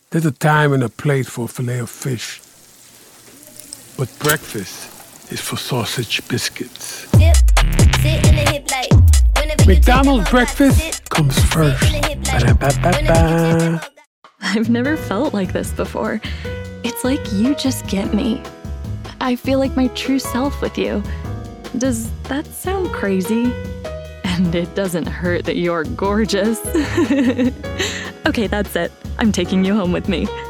There's a time and a place for a fillet of fish. But breakfast is for sausage biscuits. McDonald's breakfast comes first. Ba-da-ba-ba-ba. I've never felt like this before. It's like you just get me. I feel like my true self with you. Does that sound crazy? And it doesn't hurt that you're gorgeous. Okay, that's it. I'm taking you home with me.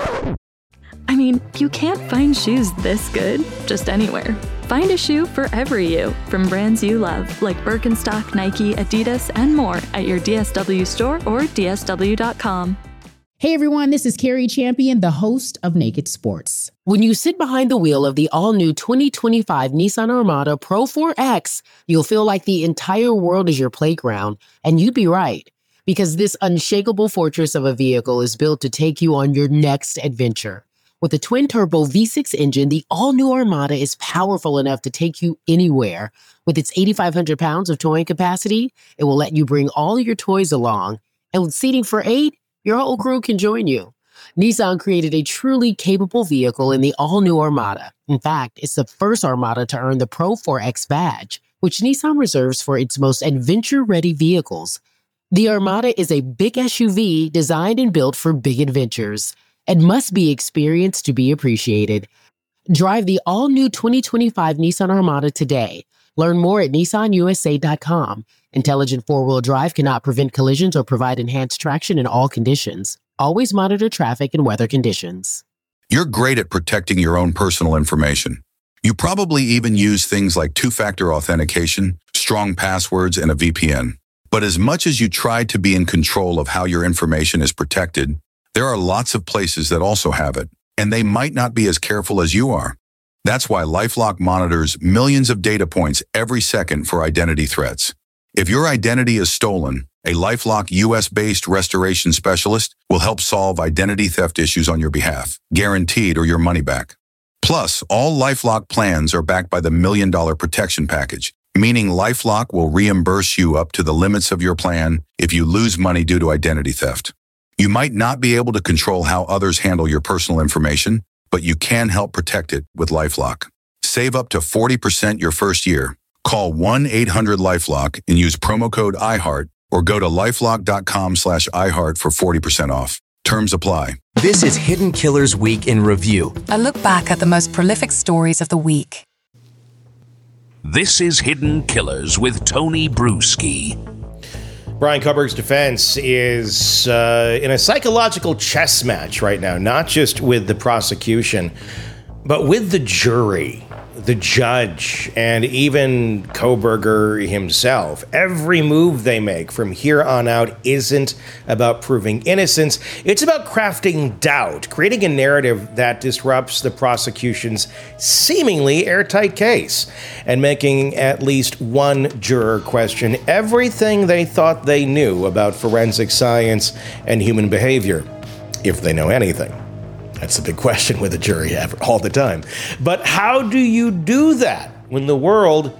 I mean, you can't find shoes this good just anywhere. Find a shoe for every you, from brands you love, like Birkenstock, Nike, Adidas, and more at your DSW store or dsw.com. Hey everyone, this is Carrie Champion, the host of Naked Sports. When you sit behind the wheel of the all-new 2025 Nissan Armada Pro 4X, you'll feel like the entire world is your playground. And you'd be right, because this unshakable fortress of a vehicle is built to take you on your next adventure. With a twin-turbo V6 engine, the all-new Armada is powerful enough to take you anywhere. With its 8,500 pounds of towing capacity, it will let you bring all your toys along. And with seating for 8, your whole crew can join you. Nissan created a truly capable vehicle in the all-new Armada. In fact, it's the first Armada to earn the Pro 4X badge, which Nissan reserves for its most adventure-ready vehicles. The Armada is a big SUV designed and built for big adventures and must be experienced to be appreciated. Drive the all-new 2025 Nissan Armada today. Learn more at nissanusa.com. Intelligent four-wheel drive cannot prevent collisions or provide enhanced traction in all conditions. Always monitor traffic and weather conditions. You're great at protecting your own personal information. You probably even use things like two-factor authentication, strong passwords, and a VPN. But as much as you try to be in control of how your information is protected, there are lots of places that also have it, and they might not be as careful as you are. That's why LifeLock monitors millions of data points every second for identity threats. If your identity is stolen, a LifeLock US-based restoration specialist will help solve identity theft issues on your behalf, guaranteed or your money back. Plus, all LifeLock plans are backed by the $1 Million Protection Package, meaning LifeLock will reimburse you up to the limits of your plan if you lose money due to identity theft. You might not be able to control how others handle your personal information, but you can help protect it with LifeLock. Save up to 40% your first year. Call 1-800-LifeLock and use promo code iHeart or go to lifelock.com/iHeart for 40% off. Terms apply. This is Hidden Killers Week in Review. A look back at the most prolific stories of the week. This is Hidden Killers with Tony Bruschi. Bryan Kohberg's defense is in a psychological chess match right now, not just with the prosecution, but with the jury, the judge, and even Kohberger himself. Every move they make from here on out isn't about proving innocence. It's about crafting doubt, creating a narrative that disrupts the prosecution's seemingly airtight case, and making at least one juror question everything they thought they knew about forensic science and human behavior, if they know anything. That's the big question with a jury all the time. But how do you do that when the world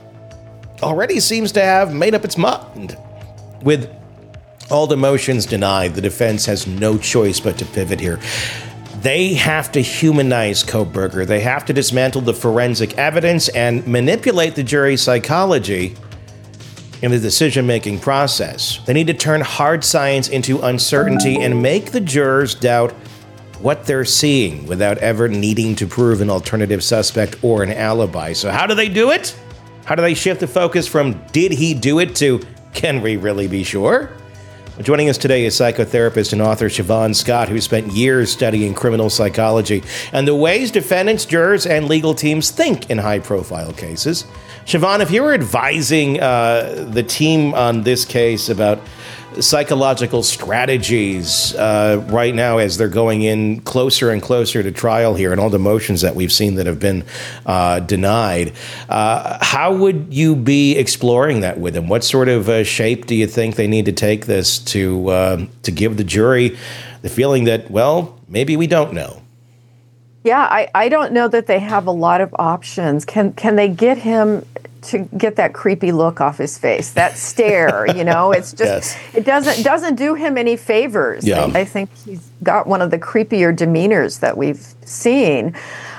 already seems to have made up its mind? With all the motions denied, the defense has no choice but to pivot here. They have to humanize Kohberger. They have to dismantle the forensic evidence and manipulate the jury's psychology in the decision-making process. They need to turn hard science into uncertainty and make the jurors doubt what they're seeing without ever needing to prove an alternative suspect or an alibi. So how do they do it? How do they shift the focus from did he do it to can we really be sure? Well, joining us today is psychotherapist and author Siobhan Scott, who spent years studying criminal psychology and the ways defendants, jurors, and legal teams think in high-profile cases. Siobhan, if you were advising the team on this case about psychological strategies right now as they're going in closer and closer to trial here and all the motions that we've seen that have been denied, how would you be exploring that with them? What sort of shape do you think they need to take this to give the jury the feeling that, well, maybe we don't know? Yeah, I don't know that they have a lot of options. Can they get him to get that creepy look off his face, that stare. It's just It doesn't do him any favors. Yeah. I think he's got one of the creepier demeanors that we've seen.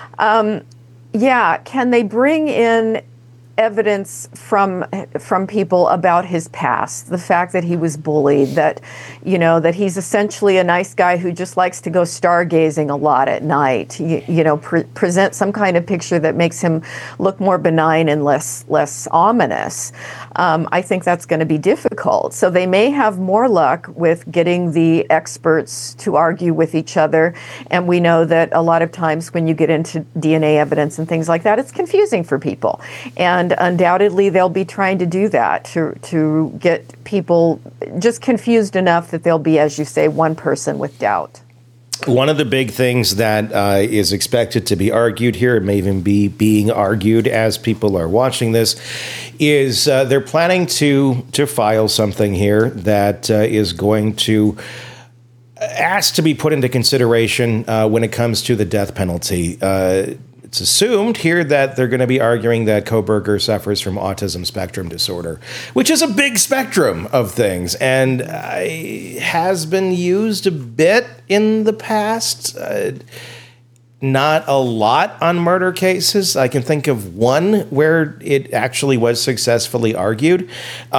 Can they bring in evidence from people about his past, the fact that he was bullied, that he's essentially a nice guy who just likes to go stargazing a lot at night, present some kind of picture that makes him look more benign and less ominous. I think that's going to be difficult. So they may have more luck with getting the experts to argue with each other. And we know that a lot of times when you get into DNA evidence and things like that, it's confusing for people. And undoubtedly, they'll be trying to do that to get people just confused enough that there'll be, as you say, one person with doubt. One of the big things that is expected to be argued here, it may even be being argued as people are watching this, is they're planning to file something here that is going to ask to be put into consideration when it comes to the death penalty. It's assumed here that they're going to be arguing that Kohberger suffers from autism spectrum disorder, which is a big spectrum of things and has been used a bit in the past. Not a lot on murder cases. I can think of one where it actually was successfully argued,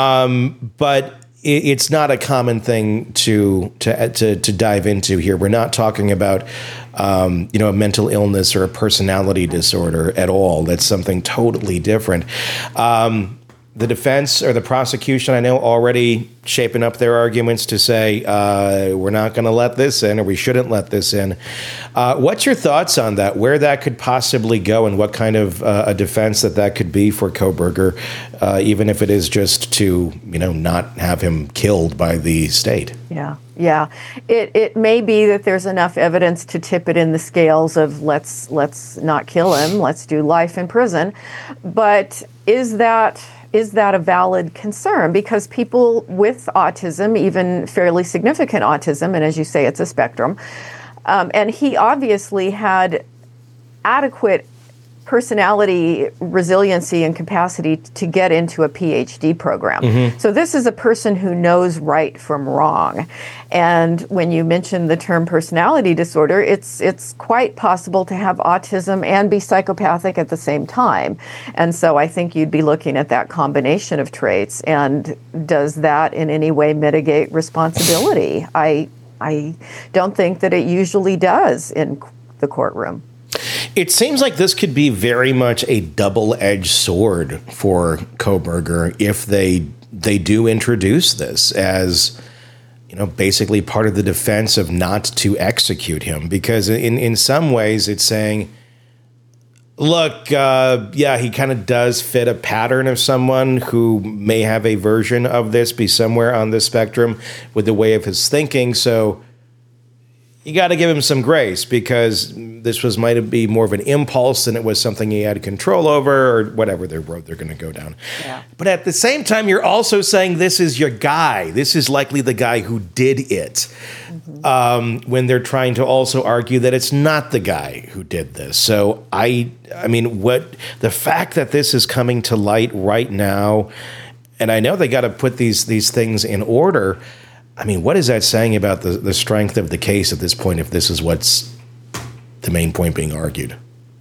but it's not a common thing to dive into here. We're not talking about a mental illness or a personality disorder at all. That's something totally different. The defense or the prosecution, I know, already shaping up their arguments to say we're not going to let this in, or we shouldn't let this in. What's your thoughts on that? Where that could possibly go, and what kind of a defense that could be for Kohberger, even if it is just to not have him killed by the state? Yeah. It may be that there's enough evidence to tip it in the scales of let's not kill him, let's do life in prison. But is that a valid concern? Because people with autism, even fairly significant autism, and as you say, it's a spectrum, and he obviously had adequate personality, resiliency, and capacity to get into a PhD program. Mm-hmm. So this is a person who knows right from wrong. And when you mention the term personality disorder, it's quite possible to have autism and be psychopathic at the same time. And so I think you'd be looking at that combination of traits. And does that in any way mitigate responsibility? I don't think that it usually does in the courtroom. It seems like this could be very much a double-edged sword for Kohberger if they do introduce this as, basically part of the defense of not to execute him. Because in some ways it's saying, look, he kind of does fit a pattern of someone who may have a version of this, be somewhere on the spectrum with the way of his thinking. So you got to give him some grace, because this might be more of an impulse than it was something he had control over, or whatever their road they're going to go down. Yeah. But at the same time, you're also saying this is your guy. This is likely the guy who did it. Mm-hmm. When they're trying to also argue that it's not the guy who did this. So I mean, the fact that this is coming to light right now, and I know they got to put these things in order. I mean, what is that saying about the strength of the case at this point, if this is what's the main point being argued?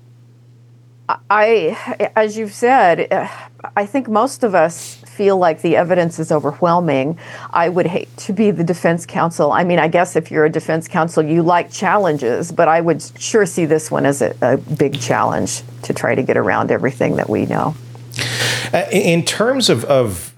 As you've said, I think most of us feel like the evidence is overwhelming. I would hate to be the defense counsel. I mean, I guess if you're a defense counsel, you like challenges, but I would sure see this one as a big challenge to try to get around everything that we know. In terms of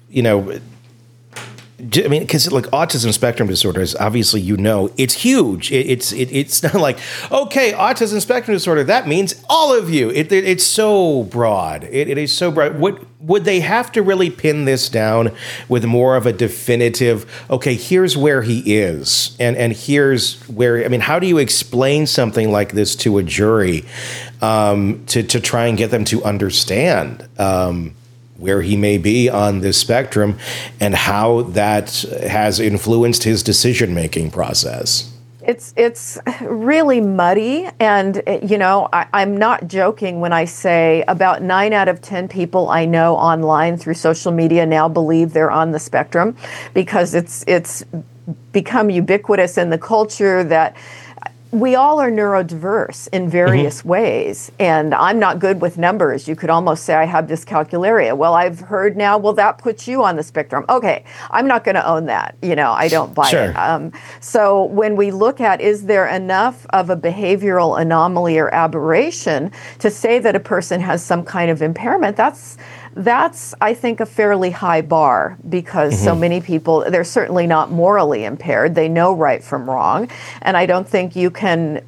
I mean, because like autism spectrum disorder is obviously, it's huge. It's not like, okay, autism spectrum disorder, that means all of you. It's so broad. It is so broad. Would they have to really pin this down with more of a definitive, okay, here's where he is, and here's where, how do you explain something like this to a jury to try and get them to understand where he may be on this spectrum and how that has influenced his decision-making process? It's really muddy, and I'm not joking when I say about 9 out of 10 people I know online through social media now believe they're on the spectrum, because it's become ubiquitous in the culture that we all are neurodiverse in various ways, and I'm not good with numbers. You could almost say I have dyscalculia. Well, I've heard now, well, that puts you on the spectrum. Okay, I'm not going to own that. I don't buy it. So when we look at, is there enough of a behavioral anomaly or aberration to say that a person has some kind of impairment, that's, I think, a fairly high bar, because so many people, they're certainly not morally impaired. They know right from wrong. And I don't think you can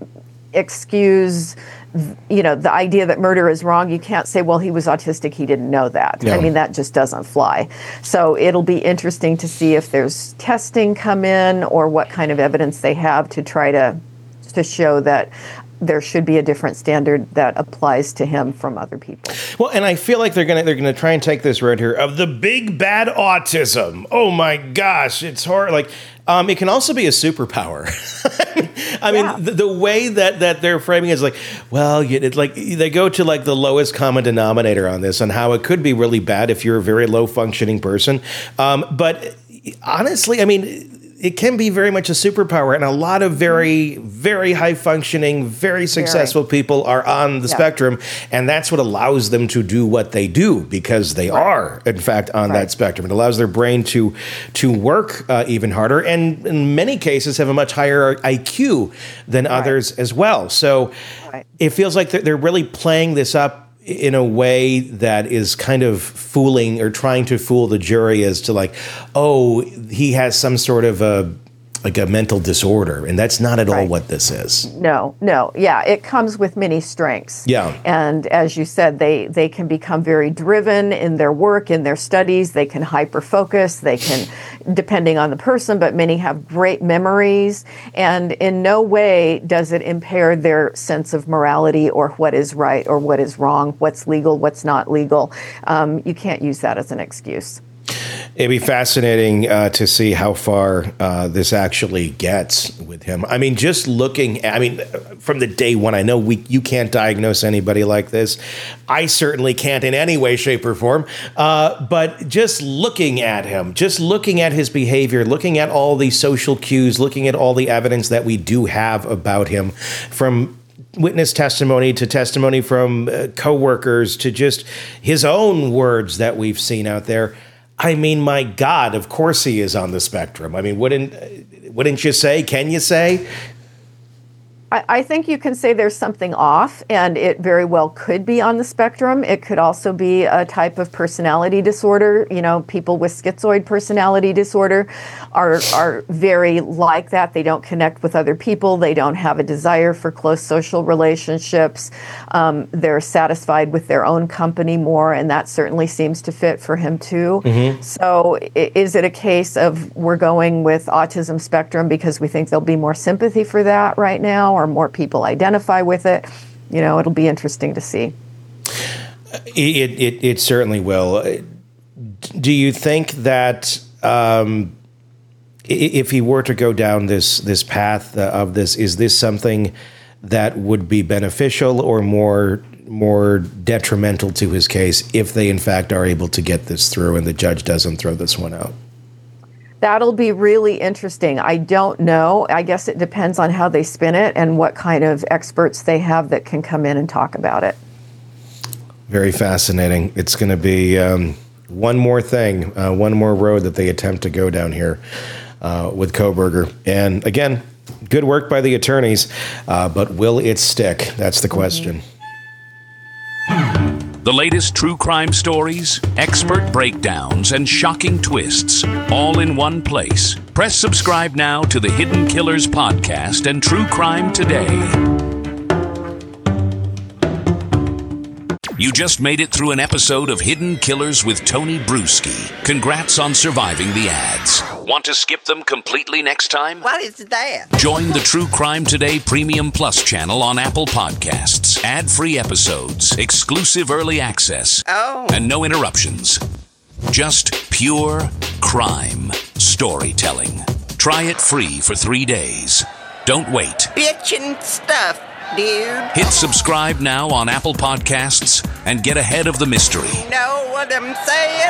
excuse, the idea that murder is wrong. You can't say, well, he was autistic, he didn't know that. Yeah. I mean, that just doesn't fly. So it'll be interesting to see if there's testing come in, or what kind of evidence they have to try to show that there should be a different standard that applies to him from other people. Well, and I feel like they're gonna try and take this road here of the big bad autism. Oh my gosh, it's hard. Like, it can also be a superpower. I mean, the way that they're framing it is like, well, it's like they go to like the lowest common denominator on this, and how it could be really bad if you're a very low functioning person. But honestly, I mean, it can be very much a superpower, and a lot of very, very high-functioning, very successful people are on the spectrum, and that's what allows them to do what they do, because they are, in fact, on that spectrum. It allows their brain to work even harder, and in many cases have a much higher IQ than others as well. So it feels like they're really playing this up in a way that is kind of fooling, or trying to fool the jury as to like, oh, he has some sort of a mental disorder, and that's not at all what this is. No. Yeah, it comes with many strengths. Yeah. And as you said, they can become very driven in their work, in their studies. They can hyper-focus. They can, depending on the person, but many have great memories. And in no way does it impair their sense of morality, or what is right or what is wrong, what's legal, what's not legal. You can't use that as an excuse. It'd be fascinating to see how far this actually gets with him. I mean, just looking from the day one, I know you can't diagnose anybody like this. I certainly can't in any way, shape, or form. But just looking at him, just looking at his behavior, looking at all the social cues, looking at all the evidence that we do have about him, from witness testimony to testimony from coworkers to just his own words that we've seen out there. I mean, my God, of course he is on the spectrum. I mean, wouldn't you say? Can you say? I think you can say there's something off, and it very well could be on the spectrum. It could also be a type of personality disorder. People with schizoid personality disorder are very like that. They don't connect with other people. They don't have a desire for close social relationships. They're satisfied with their own company more, and that certainly seems to fit for him too. Mm-hmm. So is it a case of we're going with autism spectrum because we think there'll be more sympathy for that right now, or more people identify with it? It'll be interesting to see. It certainly will. Do you think that if he were to go down this path of this, is this something that would be beneficial or more detrimental to his case if they in fact are able to get this through and the judge doesn't throw this one out? That'll be really interesting. I don't know. I guess it depends on how they spin it and what kind of experts they have that can come in and talk about it. Very fascinating. It's going to be one more thing, one more road that they attempt to go down here with Kohberger. And again, good work by the attorneys, but will it stick? That's the question. The latest true crime stories, expert breakdowns, and shocking twists, all in one place. Press subscribe now to the Hidden Killers podcast and True Crime Today. You just made it through an episode of Hidden Killers with Tony Bruschi. Congrats on surviving the ads. Want to skip them completely next time? What is that? Join the True Crime Today Premium Plus channel on Apple Podcasts. Ad-free episodes, exclusive early access, and no interruptions. Just pure crime storytelling. Try it free for 3 days. Don't wait. Bitchin' stuff, dude. Hit subscribe now on Apple Podcasts and get ahead of the mystery. Know what I'm saying?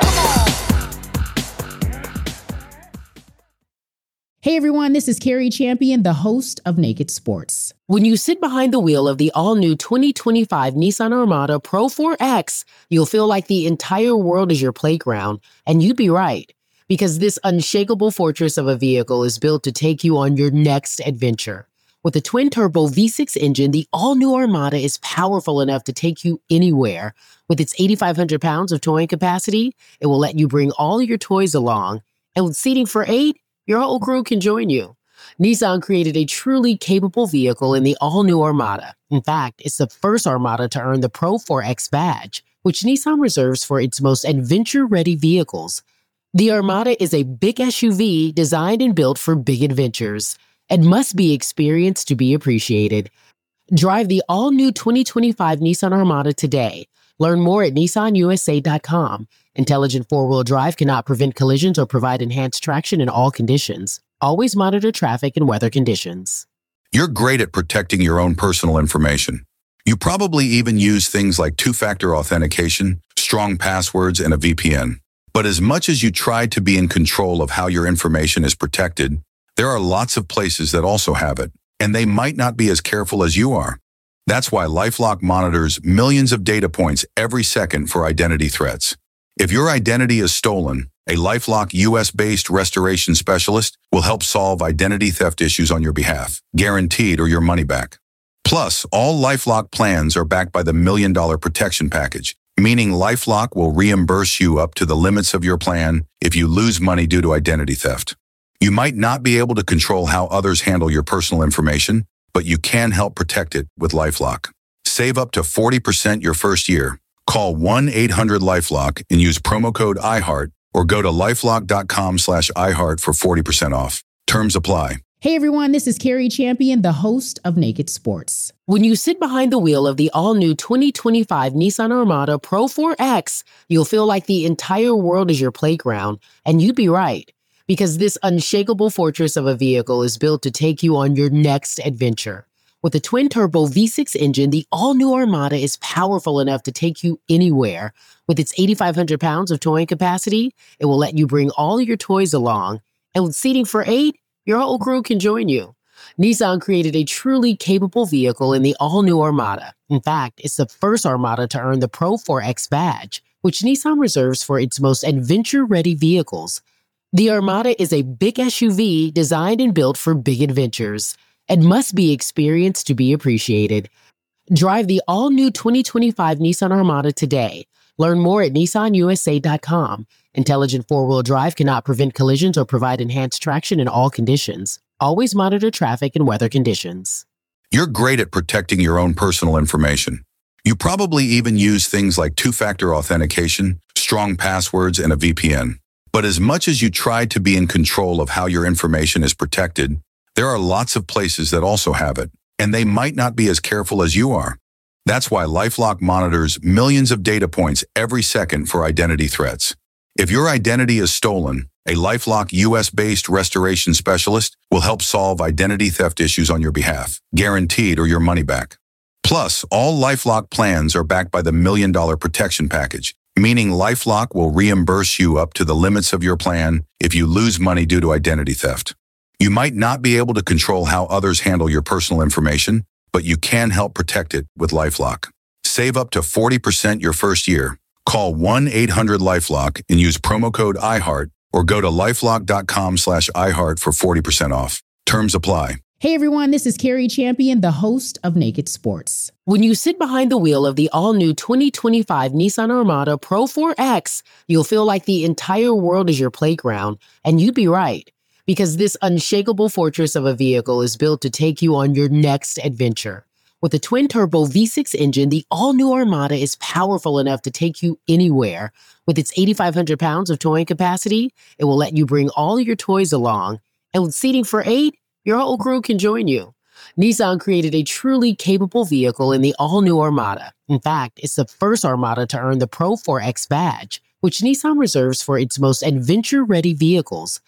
Hey everyone, this is Carrie Champion, the host of Naked Sports. When you sit behind the wheel of the all-new 2025 Nissan Armada Pro 4X, you'll feel like the entire world is your playground, and you'd be right, because this unshakable fortress of a vehicle is built to take you on your next adventure. With a twin-turbo V6 engine, the all-new Armada is powerful enough to take you anywhere. With its 8,500 pounds of towing capacity, it will let you bring all your toys along, and with seating for 8, your whole crew can join you. Nissan created a truly capable vehicle in the all-new Armada. In fact, it's the first Armada to earn the Pro 4X badge, which Nissan reserves for its most adventure-ready vehicles. The Armada is a big SUV designed and built for big adventures and must be experienced to be appreciated. Drive the all-new 2025 Nissan Armada today. Learn more at nissanusa.com. Intelligent four-wheel drive cannot prevent collisions or provide enhanced traction in all conditions. Always monitor traffic and weather conditions. You're great at protecting your own personal information. You probably even use things like two-factor authentication, strong passwords, and a VPN. But as much as you try to be in control of how your information is protected, there are lots of places that also have it, and they might not be as careful as you are. That's why LifeLock monitors millions of data points every second for identity threats. If your identity is stolen, a LifeLock US-based restoration specialist will help solve identity theft issues on your behalf, guaranteed or your money back. Plus, all LifeLock plans are backed by the $1 Million Protection Package, meaning LifeLock will reimburse you up to the limits of your plan if you lose money due to identity theft. You might not be able to control how others handle your personal information, but you can help protect it with LifeLock. Save up to 40% your first year. Call 1-800-LifeLock and use promo code iHeart or go to lifelock.com/iHeart for 40% off. Terms apply. Hey everyone, this is Carrie Champion, the host of Naked Sports. When you sit behind the wheel of the all-new 2025 Nissan Armada Pro 4X, you'll feel like the entire world is your playground, and you'd be right, because this unshakable fortress of a vehicle is built to take you on your next adventure. With a twin-turbo V6 engine, the all-new Armada is powerful enough to take you anywhere. With its 8,500 pounds of towing capacity, it will let you bring all your toys along. And with seating for 8, your whole crew can join you. Nissan created a truly capable vehicle in the all-new Armada. In fact, it's the first Armada to earn the Pro 4X badge, which Nissan reserves for its most adventure-ready vehicles. The Armada is a big SUV designed and built for big adventures and must be experienced to be appreciated. Drive the all-new 2025 Nissan Armada today. Learn more at nissanusa.com. Intelligent four-wheel drive cannot prevent collisions or provide enhanced traction in all conditions. Always monitor traffic and weather conditions. You're great at protecting your own personal information. You probably even use things like two-factor authentication, strong passwords, and a VPN. But as much as you try to be in control of how your information is protected, there are lots of places that also have it, and they might not be as careful as you are. That's why LifeLock monitors millions of data points every second for identity threats. If your identity is stolen, a LifeLock US-based restoration specialist will help solve identity theft issues on your behalf, guaranteed or your money back. Plus, all LifeLock plans are backed by the $1 Million Protection Package, meaning LifeLock will reimburse you up to the limits of your plan if you lose money due to identity theft. You might not be able to control how others handle your personal information, but you can help protect it with LifeLock. Save up to 40% your first year. Call 1-800-LifeLock and use promo code iHeart or go to lifelock.com/iHeart for 40% off. Terms apply. Hey everyone, this is Carrie Champion, the host of Naked Sports. When you sit behind the wheel of the all-new 2025 Nissan Armada Pro 4X, you'll feel like the entire world is your playground, and you'd be right, because this unshakable fortress of a vehicle is built to take you on your next adventure. With a twin-turbo V6 engine, the all-new Armada is powerful enough to take you anywhere. With its 8,500 pounds of towing capacity, it will let you bring all your toys along. And with seating for 8, your whole crew can join you. Nissan created a truly capable vehicle in the all-new Armada. In fact, it's the first Armada to earn the Pro 4X badge, which Nissan reserves for its most adventure-ready vehicles.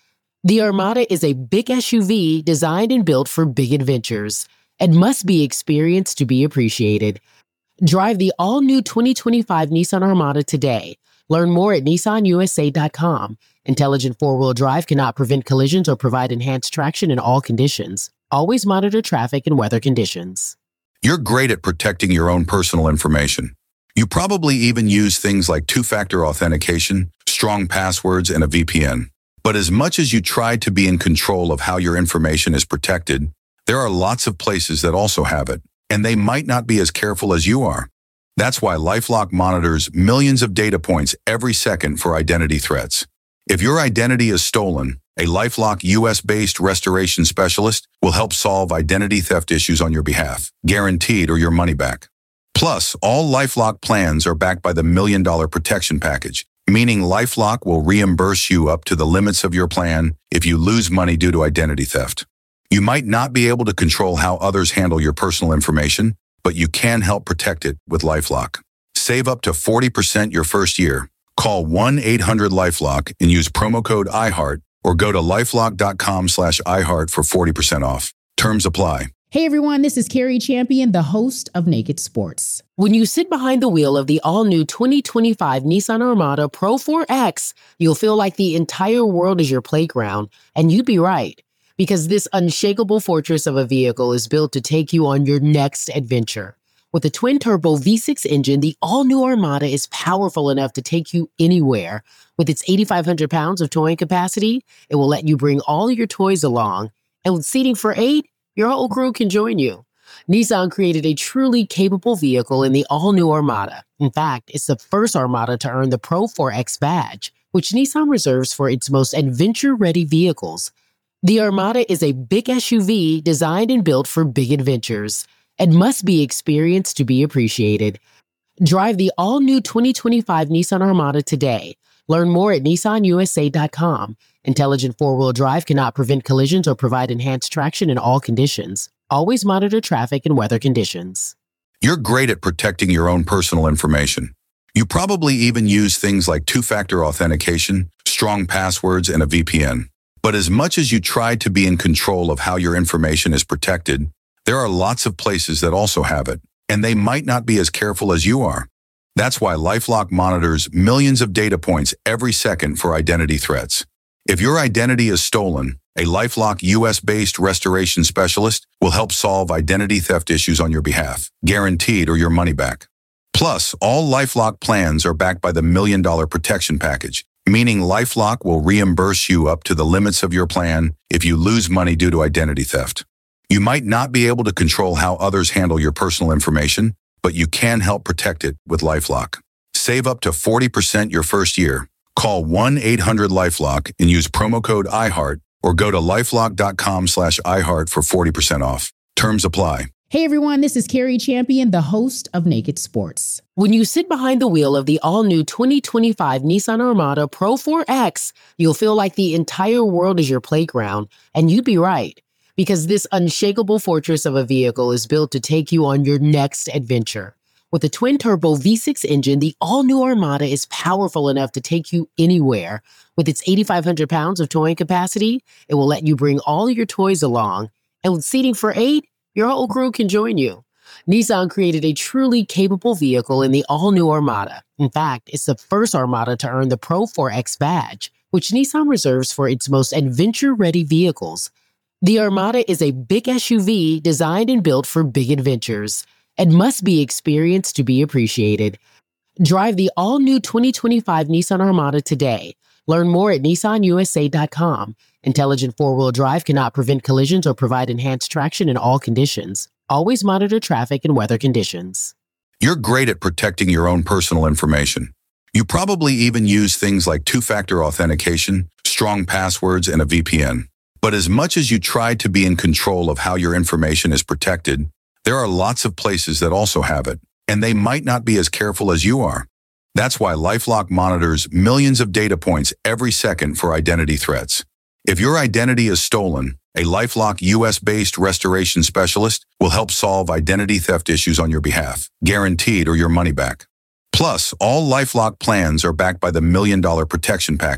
The Armada is a big SUV designed and built for big adventures and must be experienced to be appreciated. Drive the all-new 2025 Nissan Armada today. Learn more at nissanusa.com. Intelligent four-wheel drive cannot prevent collisions or provide enhanced traction in all conditions. Always monitor traffic and weather conditions. You're great at protecting your own personal information. You probably even use things like two-factor authentication, strong passwords, and a VPN. But as much as you try to be in control of how your information is protected, there are lots of places that also have it, and they might not be as careful as you are. That's why LifeLock monitors millions of data points every second for identity threats. If your identity is stolen, a LifeLock US-based restoration specialist will help solve identity theft issues on your behalf, guaranteed or your money back. Plus, all LifeLock plans are backed by the $1 Million Protection Package, meaning LifeLock will reimburse you up to the limits of your plan if you lose money due to identity theft. You might not be able to control how others handle your personal information, but you can help protect it with LifeLock. Save up to 40% your first year. Call 1-800-LifeLock and use promo code iHeart or go to lifelock.com/iHeart for 40% off. Terms apply. Hey everyone, this is Carrie Champion, the host of Naked Sports. When you sit behind the wheel of the all-new 2025 Nissan Armada Pro 4X, you'll feel like the entire world is your playground, and you'd be right. Because this unshakable fortress of a vehicle is built to take you on your next adventure. With a twin-turbo V6 engine, the all-new Armada is powerful enough to take you anywhere. With its 8,500 pounds of towing capacity, it will let you bring all your toys along. And with seating for 8, your whole crew can join you. Nissan created a truly capable vehicle in the all-new Armada. In fact, it's the first Armada to earn the Pro 4X badge, which Nissan reserves for its most adventure-ready vehicles. The Armada is a big SUV designed and built for big adventures and must be experienced to be appreciated. Drive the all-new 2025 Nissan Armada today. Learn more at nissanusa.com. Intelligent four-wheel drive cannot prevent collisions or provide enhanced traction in all conditions. Always monitor traffic and weather conditions. You're great at protecting your own personal information. You probably even use things like two-factor authentication, strong passwords, and a VPN. But as much as you try to be in control of how your information is protected, there are lots of places that also have it, and they might not be as careful as you are. That's why LifeLock monitors millions of data points every second for identity threats. If your identity is stolen, a LifeLock US-based restoration specialist will help solve identity theft issues on your behalf, guaranteed or your money back. Plus, all LifeLock plans are backed by the $1 Million Protection Package, meaning LifeLock will reimburse you up to the limits of your plan if you lose money due to identity theft. You might not be able to control how others handle your personal information, but you can help protect it with LifeLock. Save up to 40% your first year. Call 1-800-LifeLock and use promo code iHeart or go to lifelock.com/iHeart for 40% off. Terms apply. Hey everyone, this is Carrie Champion, the host of Naked Sports. When you sit behind the wheel of the all-new 2025 Nissan Armada Pro 4X, you'll feel like the entire world is your playground, and you'd be right. Because this unshakable fortress of a vehicle is built to take you on your next adventure. With a twin-turbo V6 engine, the all-new Armada is powerful enough to take you anywhere. With its 8,500 pounds of towing capacity, it will let you bring all your toys along. And with seating for 8, your whole crew can join you. Nissan created a truly capable vehicle in the all-new Armada. In fact, it's the first Armada to earn the Pro 4X badge, which Nissan reserves for its most adventure-ready vehicles. The Armada is a big SUV designed and built for big adventures and must be experienced to be appreciated. Drive the all-new 2025 Nissan Armada today. Learn more at nissanusa.com. Intelligent four-wheel drive cannot prevent collisions or provide enhanced traction in all conditions. Always monitor traffic and weather conditions. You're great at protecting your own personal information. You probably even use things like two-factor authentication, strong passwords, and a VPN. But as much as you try to be in control of how your information is protected, there are lots of places that also have it, and they might not be as careful as you are. That's why LifeLock monitors millions of data points every second for identity threats. If your identity is stolen, a LifeLock US-based restoration specialist will help solve identity theft issues on your behalf, guaranteed or your money back. Plus, all LifeLock plans are backed by the $1 Million Protection Package,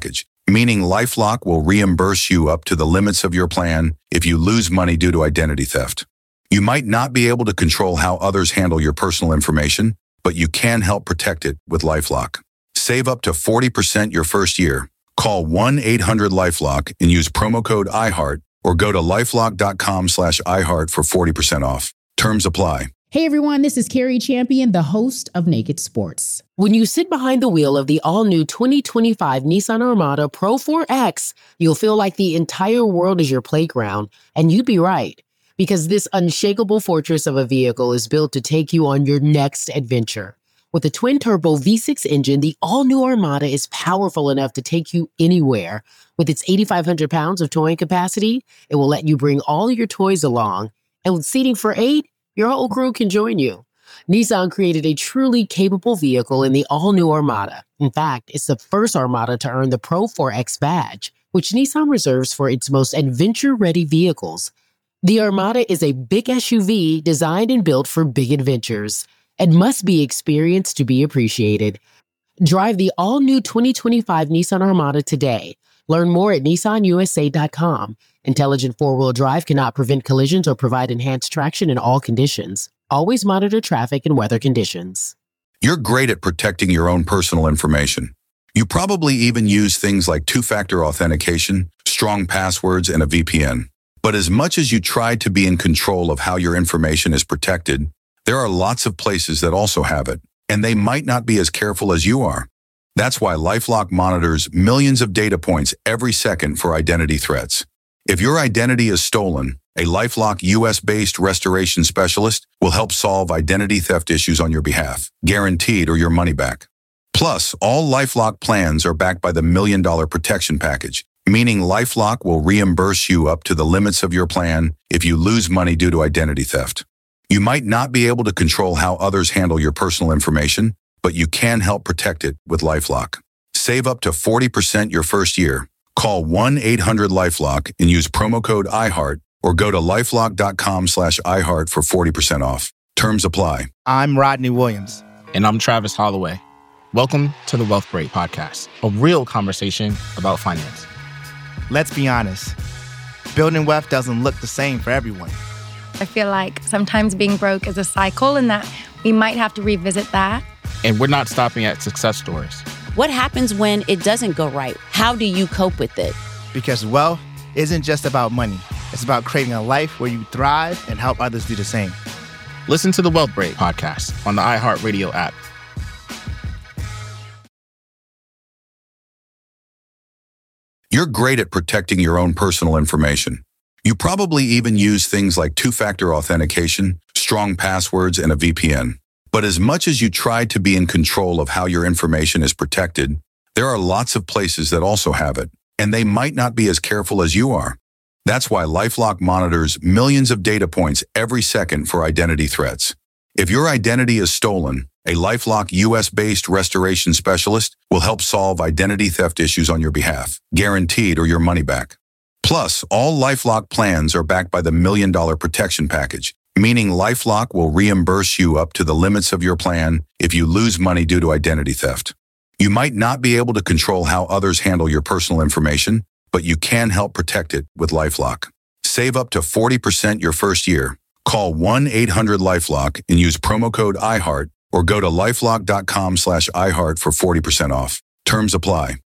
meaning LifeLock will reimburse you up to the limits of your plan if you lose money due to identity theft. You might not be able to control how others handle your personal information, but you can help protect it with LifeLock. Save up to 40% your first year. Call 1-800-LifeLock and use promo code iHeart or go to lifelock.com/iHeart for 40% off. Terms apply. Hey everyone, this is Carrie Champion, the host of Naked Sports. When you sit behind the wheel of the all-new 2025 Nissan Armada Pro 4X, you'll feel like the entire world is your playground, and you'd be right, because this unshakable fortress of a vehicle is built to take you on your next adventure. With a twin-turbo V6 engine, the all-new Armada is powerful enough to take you anywhere. With its 8,500 pounds of towing capacity, it will let you bring all your toys along. And with seating for 8, your whole crew can join you. Nissan created a truly capable vehicle in the all-new Armada. In fact, it's the first Armada to earn the Pro 4X badge, which Nissan reserves for its most adventure-ready vehicles. The Armada is a big SUV designed and built for big adventures and must be experienced to be appreciated. Drive the all-new 2025 Nissan Armada today. Learn more at nissanusa.com. Intelligent four-wheel drive cannot prevent collisions or provide enhanced traction in all conditions. Always monitor traffic and weather conditions. You're great at protecting your own personal information. You probably even use things like two-factor authentication, strong passwords, and a VPN. But as much as you try to be in control of how your information is protected, there are lots of places that also have it, and they might not be as careful as you are. That's why LifeLock monitors millions of data points every second for identity threats. If your identity is stolen, a LifeLock US-based restoration specialist will help solve identity theft issues on your behalf, guaranteed or your money back. Plus, all LifeLock plans are backed by the $1 Million Protection Package, meaning LifeLock will reimburse you up to the limits of your plan if you lose money due to identity theft. You might not be able to control how others handle your personal information, but you can help protect it with LifeLock. Save up to 40% your first year. Call 1-800-LifeLock and use promo code iHeart or go to lifelock.com/iHeart for 40% off. Terms apply. I'm Rodney Williams. And I'm Travis Holloway. Welcome to the Wealth Break Podcast, a real conversation about finance. Let's be honest. Building wealth doesn't look the same for everyone. I feel like sometimes being broke is a cycle and that we might have to revisit that. And we're not stopping at success stories. What happens when it doesn't go right? How do you cope with it? Because wealth isn't just about money. It's about creating a life where you thrive and help others do the same. Listen to the Wealth Break Podcast on the iHeartRadio app. You're great at protecting your own personal information. You probably even use things like two-factor authentication, strong passwords, and a VPN. But as much as you try to be in control of how your information is protected, there are lots of places that also have it, and they might not be as careful as you are. That's why LifeLock monitors millions of data points every second for identity threats. If your identity is stolen, a LifeLock US-based restoration specialist will help solve identity theft issues on your behalf, guaranteed or your money back. Plus, all LifeLock plans are backed by the $1 Million Protection Package, meaning LifeLock will reimburse you up to the limits of your plan if you lose money due to identity theft. You might not be able to control how others handle your personal information, but you can help protect it with LifeLock. Save up to 40% your first year. Call 1-800-LifeLock and use promo code iHeart or go to lifelock.com/iHeart for 40% off. Terms apply.